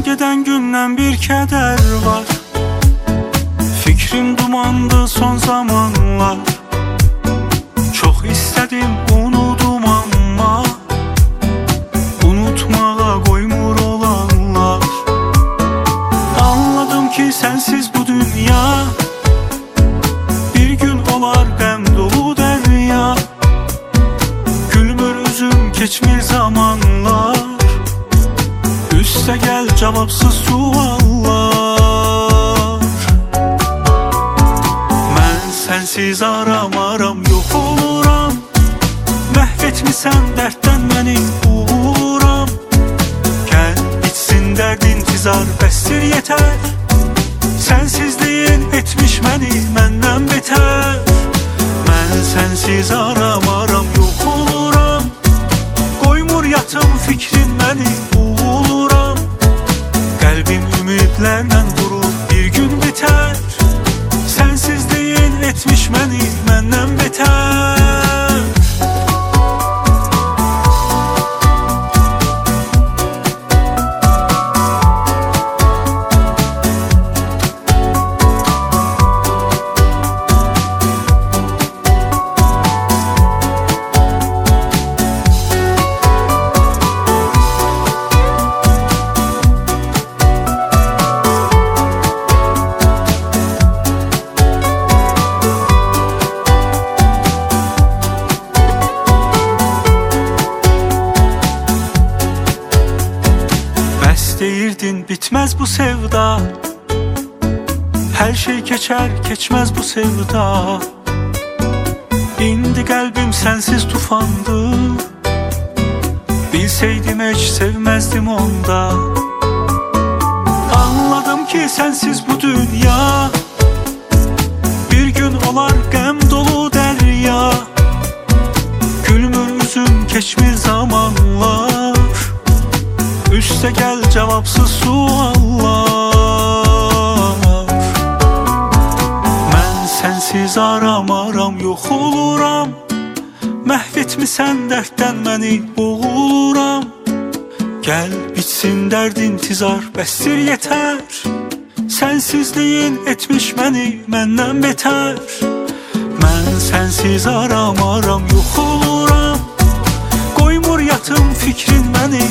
Geden gündən bir kədər var. Fikrim dumandı son zamanlar. Çox istədim unudum amma unutmağa qoymur olanlar. Anladım ki sensiz bu dünya bir gün olar qəm dolu dərya. Gülmür üzüm keçmir zamanlar. Üstə gəl cavabsız suallar. Mən sensiz aramaram, yox oluram. Məhv etmisən dərddən məni uğuram. Gəl bitsin dərd intizar, bəsdir yetər. Sensizliyin etmiş məni məndən betər. Mən sensiz aramaram, yox oluram. Qoymur yatım fikrin məni uğuram. Qəlbim ümidlərlə durur, bir gün bitər. Sensizliyin etmiş məni məndən betər. Deyirdin bitmez bu sevda. Her şey geçer geçmez bu sevda. İndi kalbim sensiz tufandı. Bilseydim hiç sevmezdim onda. Anladım ki sensiz bu dünya bir gün olar qəm dolu dərya. Gülmür üzüm keçmir zamanlar. Üstə gəl cavabsız suallar. Mən sensiz aramaram, yox oluram. Məhv etmisən dərddən məni boğuluram. Gəl bitsin dərd intizar, bəsdir yetər. Sensizliyin etmiş məni məndən betər. Mən sensiz aramaram, yox oluram. Qoymur yatım fikrin məni